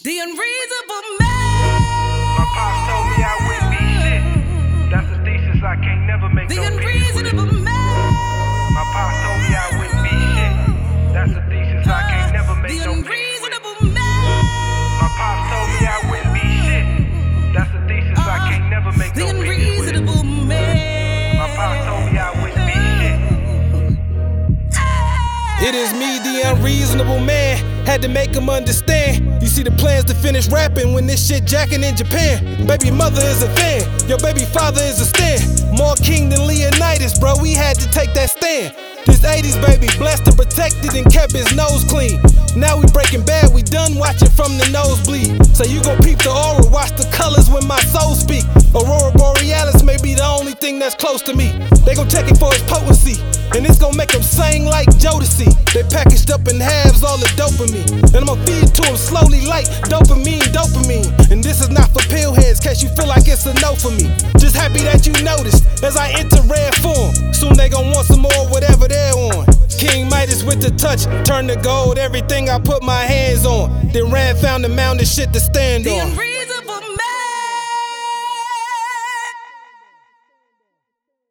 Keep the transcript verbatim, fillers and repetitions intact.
The unreasonable man. My pops told me I wouldn't be shit. That's a thesis I can't never make The no unreasonable peace with. man. My pops told me I wouldn't be shit. That's a thesis I can't never make The no peace with. unreasonable man. My pops told me I wouldn't be shit. That's a thesis I can't never make The no peace with. unreasonable man. My pops told me I wouldn't be shit. It is me, the unreasonable man. Had to make him understand. You see the plans to finish rapping when this shit jacking in Japan. Baby mother is a fan, your baby father is a stand. More king than Leonidas, bro, we had to take that stand. This eighties baby, blessed and protected and kept his nose clean. Now we breaking bad, we done watching from the nosebleed. So you gon' peep the aura, watch the colors when my soul speak. Aurora Borealis may be the only thing that's close to me. They gon' check it for its potency, and it's gon' make them sing like Jodeci. They packaged up in halves all the dopamine, and I'ma feed it to them slowly like dopamine, dopamine. And this is not for pill heads, case you feel like it's a no for me. Just happy that you noticed as I enter rare form. Soon they gon' want some more, whatever they're on. King Midas with the touch, turn to gold everything I put my hands on. Then ran, found the mound of shit to stand The on. unreasonable